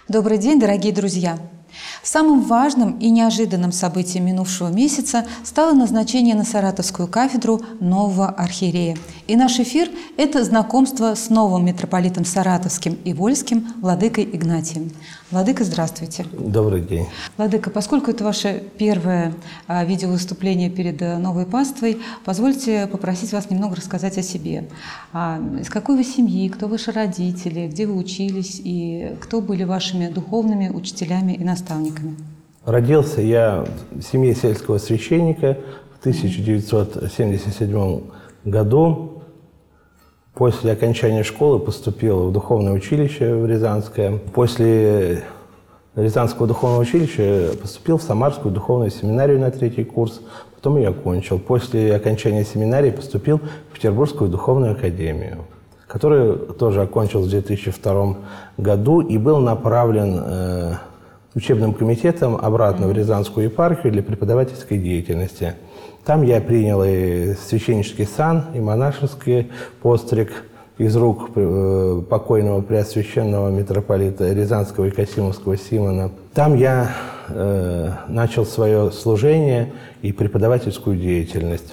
Добрый день, дорогие друзья! Самым важным и неожиданным событием минувшего месяца стало назначение на Саратовскую кафедру нового архиерея. И наш эфир – это знакомство с новым митрополитом Саратовским и Вольским, владыкой Игнатием. Владыка, здравствуйте. Добрый день. Владыка, поскольку это ваше первое видеовыступление перед новой паствой, позвольте попросить вас немного рассказать о себе. Из какой вы семьи, кто ваши родители, где вы учились и кто были вашими духовными учителями и наставниками? Родился я в семье сельского священника в 1977 году. После окончания школы поступил в духовное училище в Рязанское. После Рязанского духовного училища поступил в Самарскую духовную семинарию на 3-й курс, потом ее окончил. После окончания семинарии поступил в Петербургскую духовную академию, которую тоже окончил в 2002 году и был направлен учебным комитетом обратно в Рязанскую епархию для преподавательской деятельности. Там я принял и священнический сан, и монашеский постриг из рук покойного преосвященного митрополита Рязанского и Касимовского Симона. Там я начал свое служение и преподавательскую деятельность.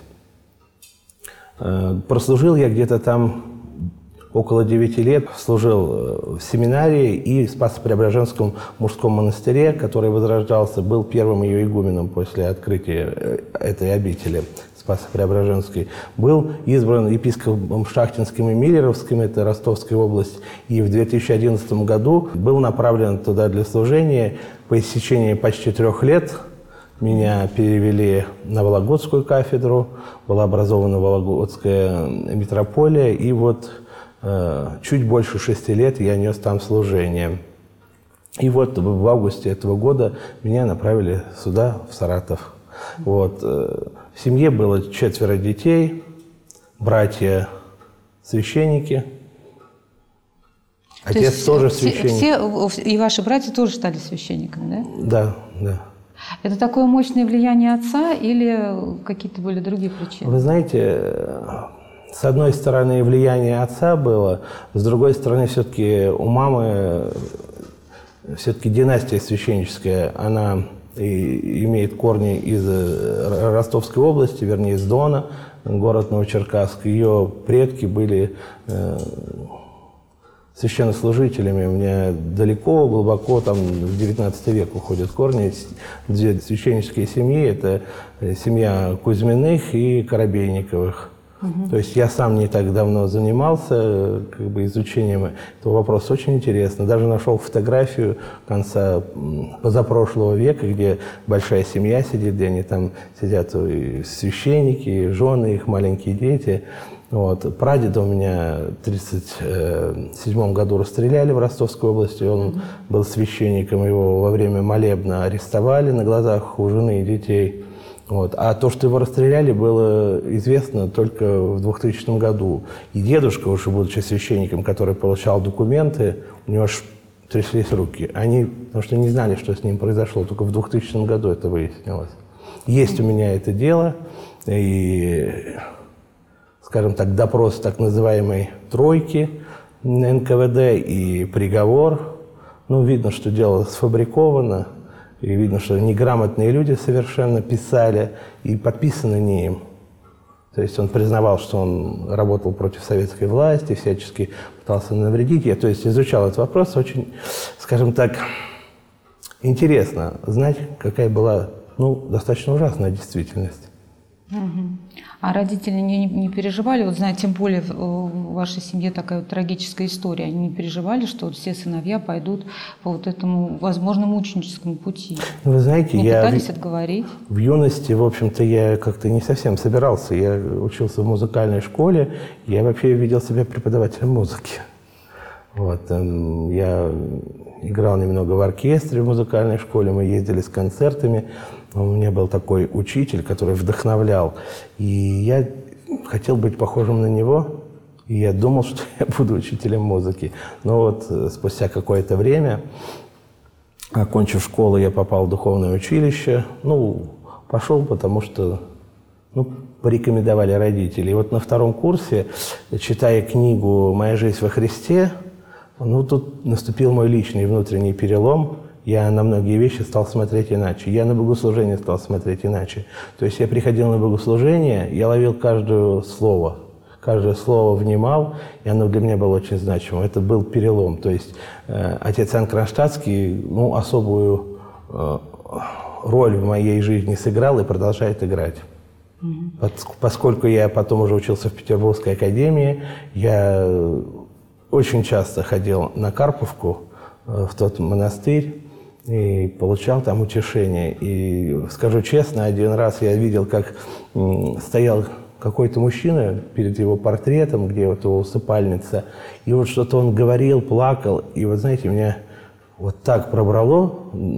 Прослужил я где-то там около 9 лет, служил в семинарии и в Спасо-Преображенском мужском монастыре, который возрождался, был первым ее игуменом после открытия этой обители Спасо-Преображенской. Был избран епископом Шахтинским и Миллеровским, это Ростовская область, и в 2011 году был направлен туда для служения. По истечении почти 3 лет меня перевели на Вологодскую кафедру, была образована Вологодская митрополия, и вот чуть больше 6 лет я нес там служение. И вот в августе этого года меня направили сюда, в Саратов. Вот. В семье было 4 детей, братья священники, отец тоже священник. Все, и ваши братья тоже стали священниками, да? Да, да. Это такое мощное влияние отца или какие-то были другие причины? Вы знаете, с одной стороны, влияние отца было, с другой стороны, все-таки у мамы, все-таки династия священническая, она имеет корни из Ростовской области, вернее, из Дона, город Новочеркасск. Ее предки были священнослужителями. У меня далеко, глубоко, там в 19 век уходят корни. 2 священнические семьи – это семья Кузьминых и Коробейниковых. То есть я сам не так давно занимался изучением этого вопроса. Очень интересно. Даже нашел фотографию конца позапрошлого века, где большая семья сидит, где они там сидят и священники, и жены, их маленькие дети. Вот. Прадеда у меня в 1937 году расстреляли в Ростовской области. Он был священником, его во время молебна арестовали на глазах у жены и детей. Вот. А то, что его расстреляли, было известно только в 2000 году. И дедушка, уже будучи священником, который получал документы, у него аж тряслись руки. Они, потому что не знали, что с ним произошло, только в 2000 году это выяснилось. Есть у меня это дело, и, скажем так, допрос так называемой тройки НКВД и приговор. Ну, видно, что дело сфабриковано. И видно, что неграмотные люди совершенно писали, и подписано не им. То есть он признавал, что он работал против советской власти, всячески пытался навредить. Я, то есть, изучал этот вопрос. Очень, скажем так, интересно знать, какая была, достаточно ужасная действительность. А родители не переживали, вот знаете, тем более в вашей семье такая вот трагическая история, они не переживали, что вот все сыновья пойдут по вот этому, возможно, мученическому пути? Вы знаете, не пытались отговорить? В юности, в общем-то, я как-то не совсем собирался. Я учился в музыкальной школе, я вообще видел себя преподавателем музыки. Вот, я играл немного в оркестре в музыкальной школе, мы ездили с концертами. У меня был такой учитель, который вдохновлял. И я хотел быть похожим на него. И я думал, что я буду учителем музыки. Но вот спустя какое-то время, окончив школу, я попал в духовное училище. Пошел, потому что порекомендовали родители. И вот на 2-м курсе, читая книгу «Моя жизнь во Христе», Ну, тут наступил мой личный внутренний перелом. Я на многие вещи стал смотреть иначе. Я на богослужение стал смотреть иначе. То есть я приходил на богослужение, я ловил каждое слово внимал, и оно для меня было очень значимым. Это был перелом. То есть отец Иоанн Кронштадтский особую роль в моей жизни сыграл и продолжает играть. Поскольку я потом уже учился в Петербургской академии, я очень часто ходил на Карповку, в тот монастырь, и получал там утешение. И скажу честно, один раз я видел, как стоял какой-то мужчина перед его портретом, где вот его усыпальница, и вот что-то он говорил, плакал, и вот знаете, меня вот так пробрало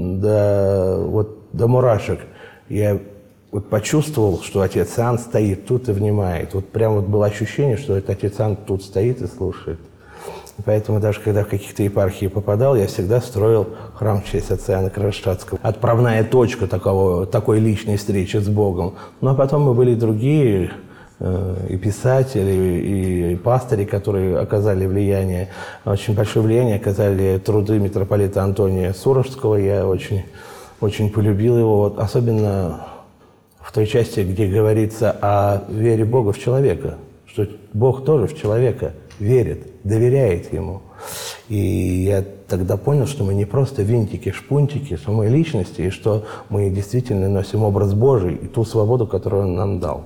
до мурашек. Я вот почувствовал, что отец Иоанн стоит тут и внимает. Вот прям вот было ощущение, что этот отец Иоанн тут стоит и слушает. Поэтому даже когда в каких-то епархии попадал, я всегда строил храм в честь отца Иоанна Кронштадтского. Отправная точка такой личной встречи с Богом. Ну а потом мы были другие и писатели, и пастыри, которые оказали влияние, очень большое влияние оказали труды митрополита Антония Суровского. Я очень, очень полюбил его, вот, особенно в той части, где говорится о вере Бога в человека, что Бог тоже в человека верит, доверяет ему. И я тогда понял, что мы не просто винтики, шпунтики самой личности, и что мы действительно носим образ Божий и ту свободу, которую Он нам дал.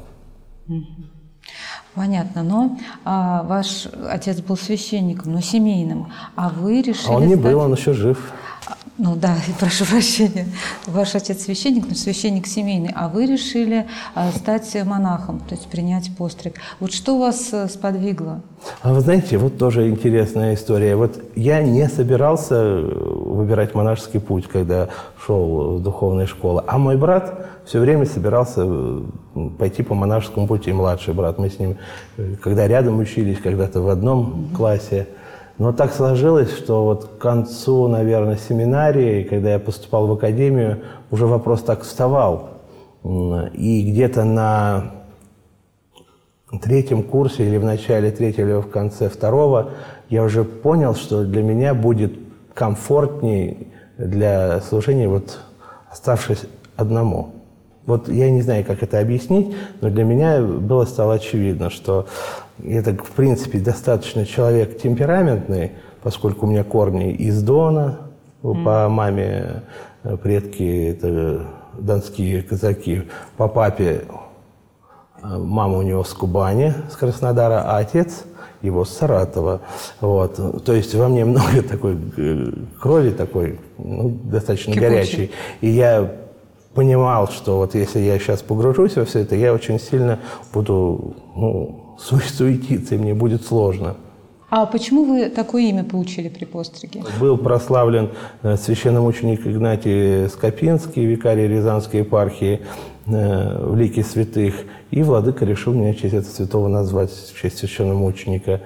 Понятно, но ваш отец был священником, но семейным, а вы решили... А он не был, он еще жив. Ну да, прошу прощения. Ваш отец священник, но священник семейный, а вы решили стать монахом, то есть принять постриг. Вот что вас сподвигло? А вы знаете, вот тоже интересная история. Вот я не собирался выбирать монашеский путь, когда шел в духовной школы, а мой брат все время собирался пойти по монашескому пути, младший брат. Мы с ним, когда рядом учились, когда-то в одном классе. Но так сложилось, что вот к концу, наверное, семинарии, когда я поступал в академию, уже вопрос так вставал. И где-то на третьем курсе, или в начале третьего, или в конце второго, я уже понял, что для меня будет комфортней для служения, вот оставшись одному. Вот я не знаю, как это объяснить, но для меня стало очевидно, что я, так, в принципе, достаточно человек темпераментный, поскольку у меня корни из Дона, по маме предки это донские казаки, по папе мама у него с Кубани, с Краснодара, а отец его с Саратова. Вот. То есть во мне много такой крови, такой, достаточно кипучей, горячей. И я понимал, что вот если я сейчас погружусь во все это, я очень сильно буду суетиться, и мне будет сложно. А почему вы такое имя получили при постриге? Был прославлен священномученик Игнатий Скопинский, викарий Рязанской епархии в лике святых, и владыка решил меня в честь этого святого назвать, в честь священномученика.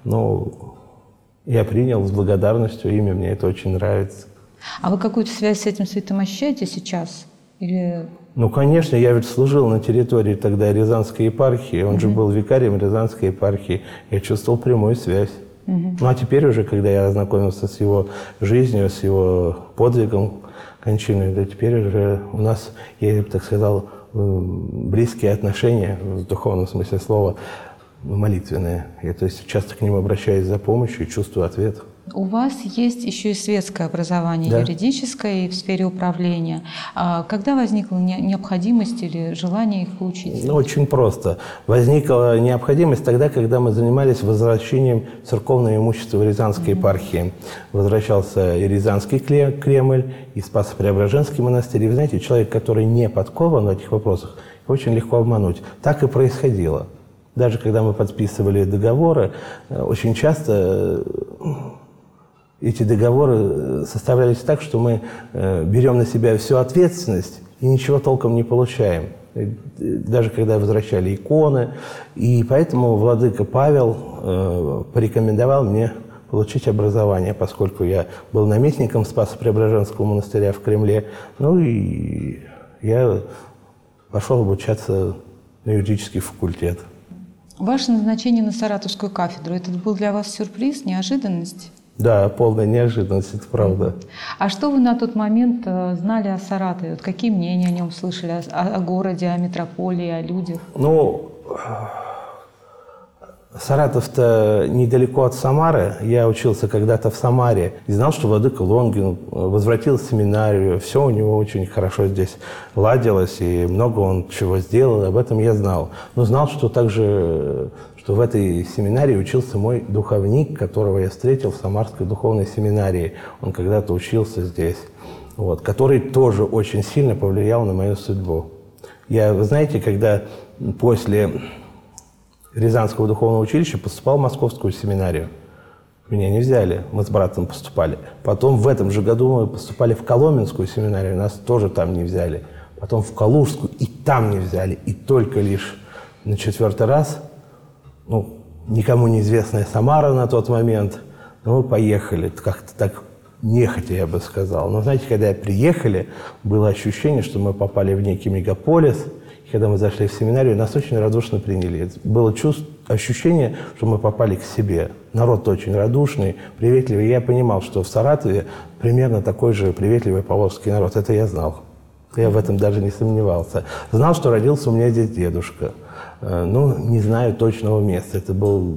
Я принял с благодарностью имя, мне это очень нравится. А вы какую-то связь с этим святым ощущаете сейчас? Или... Конечно, я ведь служил на территории тогда Рязанской епархии, он же был викарием Рязанской епархии, я чувствовал прямую связь. А теперь уже, когда я ознакомился с его жизнью, с его подвигом, кончиной, да теперь уже у нас, я бы так сказал, близкие отношения, в духовном смысле слова, молитвенные. Я, то есть, часто к ним обращаюсь за помощью и чувствую ответ. У вас есть еще и светское образование, да, юридическое и в сфере управления. Когда возникла необходимость или желание их получить? Очень просто. Возникла необходимость тогда, когда мы занимались возвращением церковного имущества в Рязанской епархии. Возвращался и Рязанский Кремль, и Спасо-Преображенский монастырь. И вы знаете, человек, который не подкован в этих вопросах, очень легко обмануть. Так и происходило. Даже когда мы подписывали договоры, очень часто эти договоры составлялись так, что мы берем на себя всю ответственность и ничего толком не получаем. Даже когда возвращали иконы. И поэтому владыка Павел порекомендовал мне получить образование, поскольку я был наместником Спасо-Преображенского монастыря в Кремле. И я пошел обучаться на юридический факультет. Ваше назначение на Саратовскую кафедру, это был для вас сюрприз, неожиданность? Да, полная неожиданность, это правда. А что вы на тот момент знали о Саратове? Вот какие мнения о нем слышали? О городе, о метрополии, о людях? Ну, Саратов-то недалеко от Самары. Я учился когда-то в Самаре и знал, что владыка Лонгин возвратил в семинарию. Все у него очень хорошо здесь ладилось, и много он чего сделал, об этом я знал. Но знал, что также, что в этой семинарии учился мой духовник, которого я встретил в Самарской духовной семинарии. Он когда-то учился здесь, вот, который тоже очень сильно повлиял на мою судьбу. Вы знаете, когда после Рязанского духовного училища поступал в Московскую семинарию. Меня не взяли, мы с братом поступали. Потом в этом же году мы поступали в Коломенскую семинарию, нас тоже там не взяли. Потом в Калужскую, и там не взяли. И только лишь на 4-й раз, никому неизвестная Самара на тот момент, мы поехали, как-то так нехотя, я бы сказал. Но знаете, когда приехали, было ощущение, что мы попали в некий мегаполис. Когда мы зашли в семинарию, нас очень радушно приняли. Было ощущение, что мы попали к себе. Народ очень радушный, приветливый. Я понимал, что в Саратове примерно такой же приветливый поволжский народ. Это я знал. Я в этом даже не сомневался. Знал, что родился у меня здесь дедушка. Не знаю точного места. Это был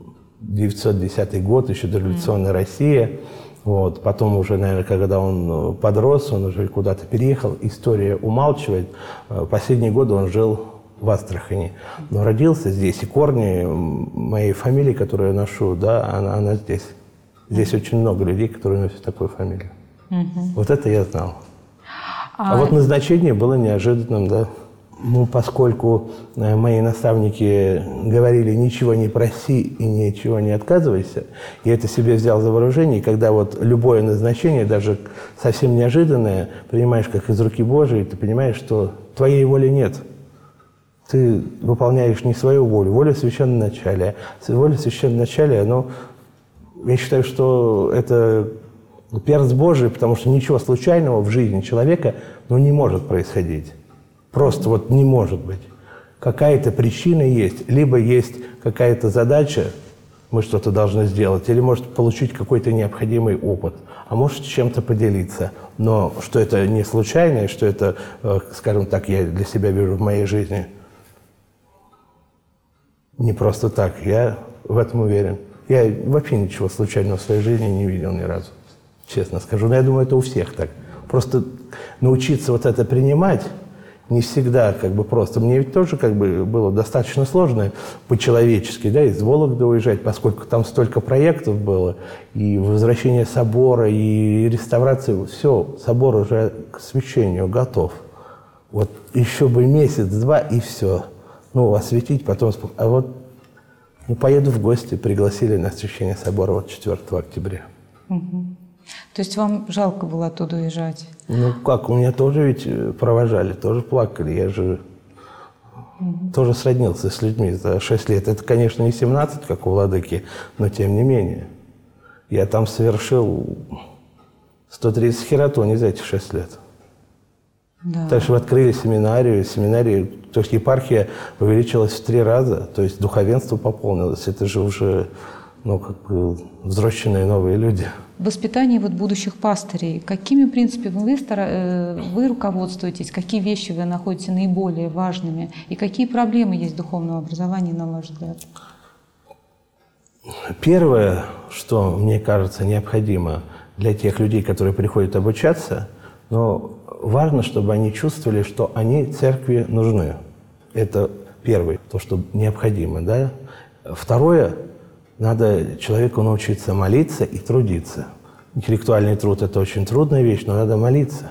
910 год, еще дореволюционная Россия. Вот. Потом уже, наверное, когда он подрос, он уже куда-то переехал. История умалчивает. Последние годы он жил в Астрахани. Но родился здесь. И корни моей фамилии, которую я ношу, да, она здесь. Здесь очень много людей, которые носят такую фамилию. Вот это я знал. А вот назначение было неожиданным, да. Поскольку мои наставники говорили, ничего не проси и ничего не отказывайся, я это себе взял за вооружение, и когда вот любое назначение, даже совсем неожиданное, принимаешь как из руки Божией, ты понимаешь, что твоей воли нет. Ты выполняешь не свою волю, волю священноначалия. Воля священноначалия, я считаю, что это перст Божий, потому что ничего случайного в жизни человека не может происходить. Просто не может быть. Какая-то причина есть. Либо есть какая-то задача, мы что-то должны сделать, или может получить какой-то необходимый опыт, а может с чем-то поделиться. Но что это не случайно, что это, скажем так, я для себя вижу в моей жизни, не просто так. Я в этом уверен. Я вообще ничего случайного в своей жизни не видел ни разу, честно скажу. Но я думаю, это у всех так. Просто научиться вот это принимать не всегда просто. Мне ведь тоже было достаточно сложно по-человечески, да, из Вологды уезжать, поскольку там столько проектов было, и возвращение собора, и реставрация, все, собор уже к освящению готов. Вот еще бы месяц-два, и все. Осветить, потом... поеду в гости, пригласили на освящение собора 4 октября. То есть вам жалко было оттуда уезжать? У меня тоже ведь провожали, тоже плакали. Я же тоже сроднился с людьми за 6 лет. Это, конечно, не 17, как у владыки, но тем не менее. Я там совершил 130 хератоний за эти 6 лет. Да. Также открыли семинарию. То есть епархия увеличилась в 3 раза, то есть духовенство пополнилось. Это же уже взросленные новые люди. Воспитание будущих пастырей. Какими принципами вы руководствуетесь? Какие вещи вы находите наиболее важными? И какие проблемы есть в духовном образовании, на ваш взгляд? Первое, что, мне кажется, необходимо для тех людей, которые приходят обучаться, важно, чтобы они чувствовали, что они церкви нужны. Это первое, то, что необходимо. Да? Второе, надо человеку научиться молиться и трудиться. Интеллектуальный труд – это очень трудная вещь, но надо молиться.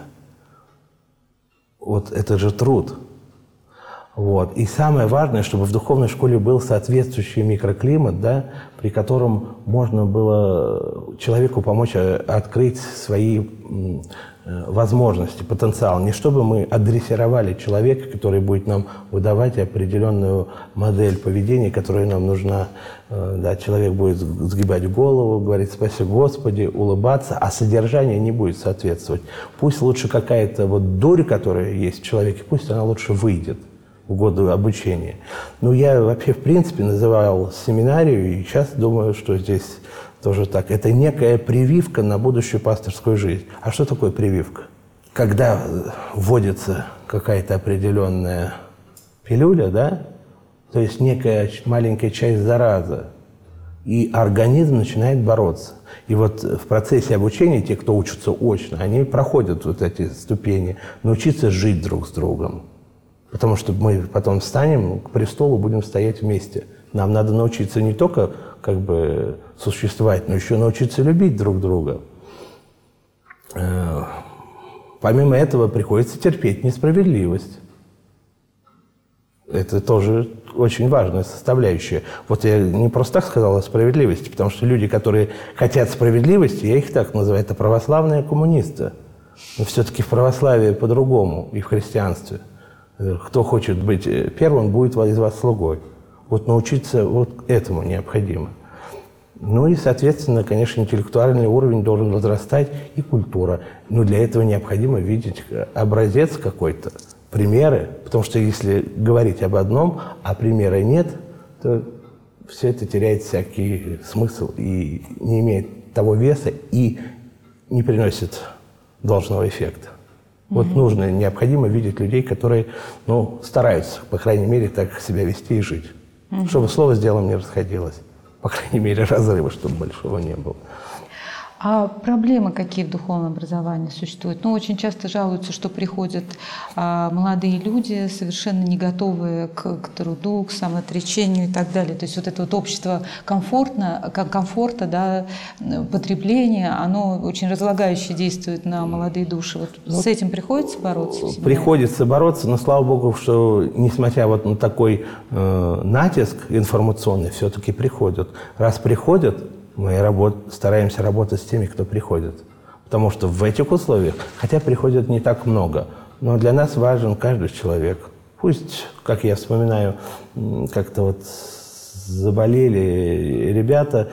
Это же труд. И самое важное, чтобы в духовной школе был соответствующий микроклимат, да, при котором можно было человеку помочь открыть свои возможности, потенциал. Не чтобы мы адресировали человека, который будет нам выдавать определенную модель поведения, которая нам нужна. Да, человек будет сгибать голову, говорить «Спаси Господи», улыбаться, а содержание не будет соответствовать. Пусть лучше какая-то дурь, которая есть в человеке, пусть она лучше выйдет. в годы обучения. Ну, я вообще, в принципе, называл семинарию, и сейчас думаю, что здесь тоже так. Это некая прививка на будущую пасторскую жизнь. А что такое прививка? Когда вводится какая-то определенная пилюля, да, то есть некая маленькая часть заразы, и организм начинает бороться. И вот в процессе обучения те, кто учатся очно, они проходят вот эти ступени, научиться жить друг с другом. Потому что мы потом встанем к престолу, будем стоять вместе. Нам надо научиться не только как бы существовать, но еще научиться любить друг друга. Помимо этого приходится терпеть несправедливость. Это тоже очень важная составляющая. Вот я не просто так сказал о справедливости, потому что люди, которые хотят справедливости, я их так называю, это православные коммунисты. Но все-таки в православии по-другому, и в христианстве. Кто хочет быть первым, будет из вас слугой. Вот научиться вот этому необходимо. Ну и, соответственно, конечно, интеллектуальный уровень должен возрастать, и культура. Но для этого необходимо видеть образец какой-то, примеры, потому что если говорить об одном, а примера нет, то все это теряет всякий смысл и не имеет того веса и не приносит должного эффекта. Вот нужно, необходимо видеть людей, которые, ну, стараются, по крайней мере, так себя вести и жить. Чтобы слово с делом не расходилось. По крайней мере, разрыва, чтобы большого не было. А проблемы какие в духовном образовании существуют? Ну, очень часто жалуются, что приходят молодые люди, совершенно не готовые к труду, к самоотречению и так далее. То есть вот это вот общество комфорта, да, потребления, оно очень разлагающе действует на молодые души. Вот с этим приходится бороться? Приходится бороться, но слава богу, что несмотря вот на такой натиск информационный, все-таки приходят. Раз приходят, мы стараемся работать с теми, кто приходит. Потому что в этих условиях, хотя приходят не так много, но для нас важен каждый человек. Пусть, как я вспоминаю, как-то вот заболели ребята,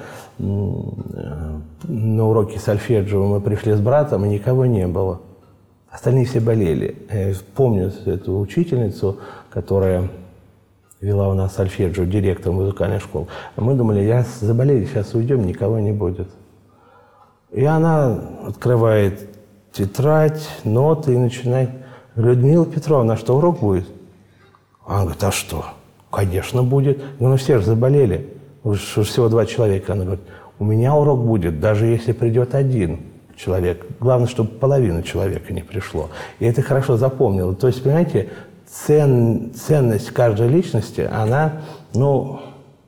на уроке сольфеджио мы пришли с братом, и никого не было. Остальные все болели. Я помню эту учительницу, которая вела у нас сольфеджио, директор музыкальной школы. Мы думали, заболели, сейчас уйдем, никого не будет. И она открывает тетрадь, ноты и начинает. Людмила Петровна, что урок будет? Она говорит, а что? Конечно, будет. Ну, все же заболели. Всего 2 человека. Она говорит, у меня урок будет, даже если придет 1 человек. Главное, чтобы половина человека не пришло. И это хорошо запомнила. То есть, понимаете, ценность каждой личности, она, ну,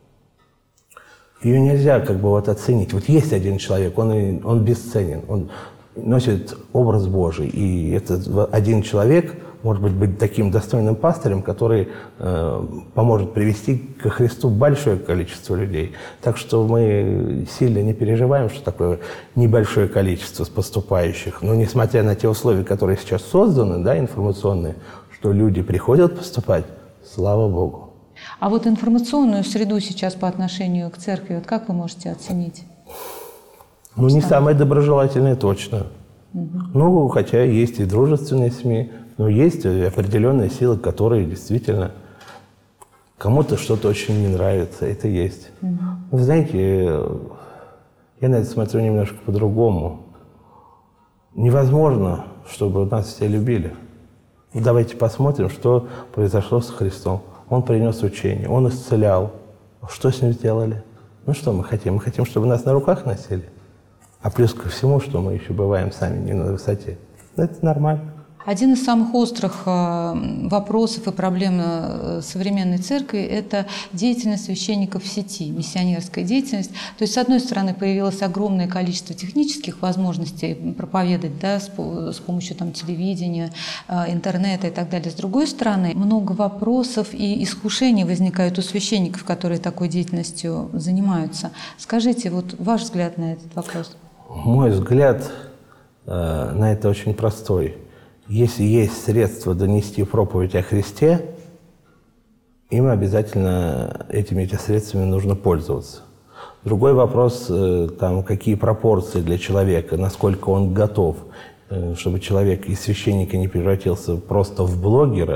ее нельзя как бы вот оценить. Вот есть один человек, он бесценен, он носит образ Божий. И этот один человек может быть таким достойным пастырем, который поможет привести ко Христу большое количество людей. Так что мы сильно не переживаем, что такое небольшое количество поступающих. Но несмотря на те условия, которые сейчас созданы, да, информационные, что люди приходят поступать, слава Богу. А вот информационную среду сейчас по отношению к церкви, вот как вы можете оценить? Ну, не самые доброжелательные точно. Ну, хотя есть и дружественные СМИ, но есть определенные силы, которые действительно кому-то что-то очень не нравится, это есть. Вы знаете, я на это смотрю немножко по-другому. Невозможно, чтобы нас все любили. Давайте посмотрим, что произошло с Христом. Он принес учение, Он исцелял. Что с Ним сделали? Ну, что мы хотим? Мы хотим, чтобы нас на руках носили. А плюс ко всему, что мы еще бываем сами не на высоте. Это нормально. Один из самых острых вопросов и проблем современной церкви – это деятельность священников в сети, миссионерская деятельность. То есть, с одной стороны, появилось огромное количество технических возможностей проповедовать, да, с помощью там, телевидения, интернета и так далее. С другой стороны, много вопросов и искушений возникают у священников, которые такой деятельностью занимаются. Скажите, вот ваш взгляд на этот вопрос? Мой взгляд на это очень простой. Если есть средства донести проповедь о Христе, им обязательно этими средствами нужно пользоваться. Другой вопрос, там, какие пропорции для человека, насколько он готов, чтобы человек из священника не превратился просто в блогера,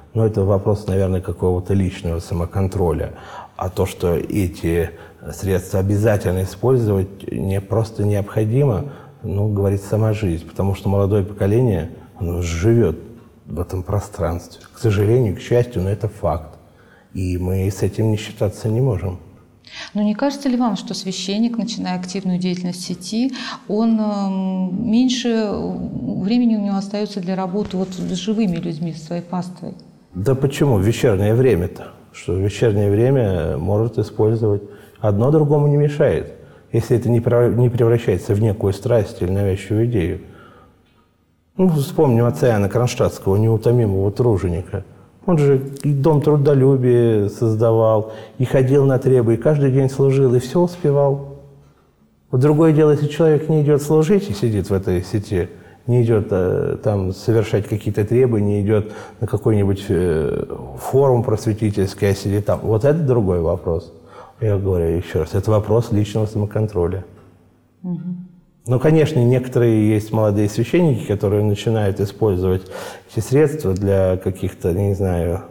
Но это вопрос, наверное, какого-то личного самоконтроля. А то, что эти средства обязательно использовать, не просто необходимо, говорит сама жизнь. Потому что молодое поколение, оно живет в этом пространстве. К сожалению, к счастью, но это факт. И мы с этим не считаться не можем. Но не кажется ли вам, что священник, начиная активную деятельность в сети, он меньше времени у него остается для работы с живыми людьми, с своей паствой? Да почему? В вечернее время-то. Что в вечернее время может использовать. Одно другому не мешает. Если это не превращается в некую страсть или навязчивую идею. Вспомним отца Иоанна Кронштадтского, неутомимого труженика. Он же и дом трудолюбия создавал, и ходил на требы, и каждый день служил, и все успевал. Другое дело, если человек не идет служить и сидит в этой сети, не идет там совершать какие-то требы, не идет на какой-нибудь форум просветительский, а сидит там. Вот это другой вопрос. Я говорю еще раз, это вопрос личного самоконтроля. Конечно, некоторые есть молодые священники, которые начинают использовать эти средства для каких-то, не знаю,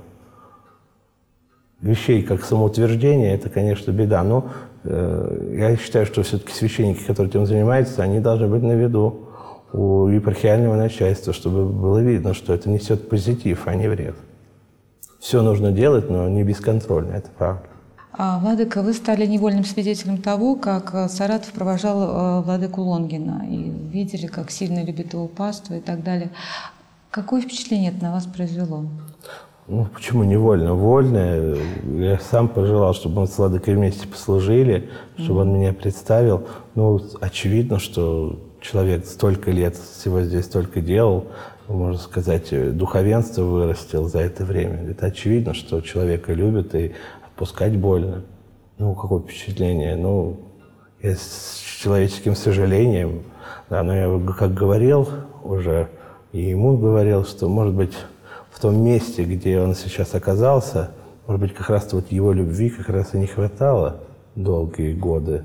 вещей, как самоутверждение. Это, конечно, беда. Но я считаю, что все-таки священники, которые этим занимаются, они должны быть на виду у епархиального начальства, чтобы было видно, что это несет позитив, а не вред. Все нужно делать, но не бесконтрольно, это правда. Владыка, вы стали невольным свидетелем того, как Саратов провожал владыку Лонгина, и видели, как сильно любит его паству и так далее. Какое впечатление это на вас произвело? Почему невольно? Вольно. Я сам пожелал, чтобы мы с владыкой вместе послужили, чтобы он меня представил. Очевидно, что человек столько лет всего здесь столько делал, можно сказать, духовенство вырастил за это время. Это очевидно, что человека любят и отпускать больно. Какое впечатление? Я с человеческим сожалением, да, но я как говорил уже, и ему говорил, что, может быть, в том месте, где он сейчас оказался, может быть, как раз его любви как раз и не хватало долгие годы.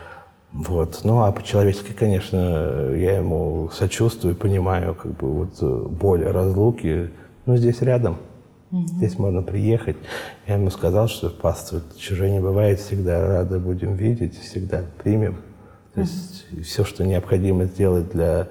А по-человечески, конечно, я ему сочувствую, понимаю, боль разлуки, здесь рядом. Здесь можно приехать. Я ему сказал, что паству чужой не бывает, всегда рады будем видеть, всегда примем. То есть все, что необходимо сделать для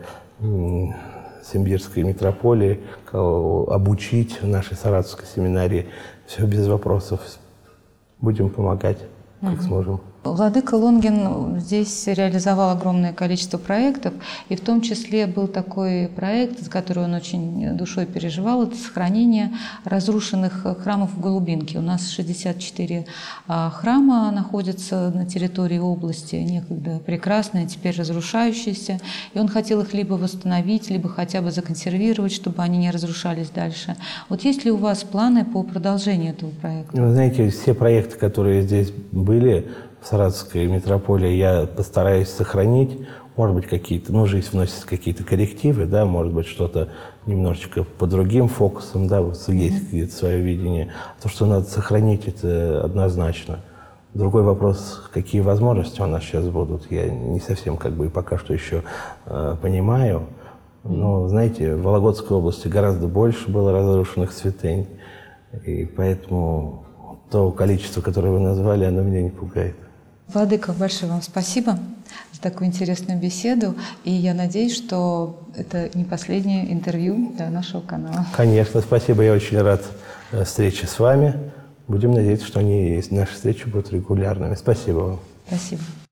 Симбирской митрополии, обучить в нашей Саратовской семинарии, все без вопросов. Будем помогать, как сможем. Владыка Лонгин здесь реализовал огромное количество проектов, и в том числе был такой проект, за который он очень душой переживал, это сохранение разрушенных храмов в Голубинке. У нас 64 храма находятся на территории области, некогда прекрасные, теперь разрушающиеся, и он хотел их либо восстановить, либо хотя бы законсервировать, чтобы они не разрушались дальше. Есть ли у вас планы по продолжению этого проекта? Вы знаете, все проекты, которые здесь были, в Саратовской митрополии, я постараюсь сохранить, может быть, какие-то, жизнь вносит какие-то коррективы, да, может быть, что-то немножечко по другим фокусам, да, есть где-то свое видение. То, что надо сохранить, это однозначно. Другой вопрос, какие возможности у нас сейчас будут, я не совсем и пока что еще понимаю. Но, знаете, в Вологодской области гораздо больше было разрушенных святынь, и поэтому то количество, которое вы назвали, оно меня не пугает. Владыка, большое вам спасибо за такую интересную беседу. И я надеюсь, что это не последнее интервью для нашего канала. Конечно, спасибо. Я очень рад встрече с вами. Будем надеяться, что наши встречи будут регулярными. Спасибо вам. Спасибо.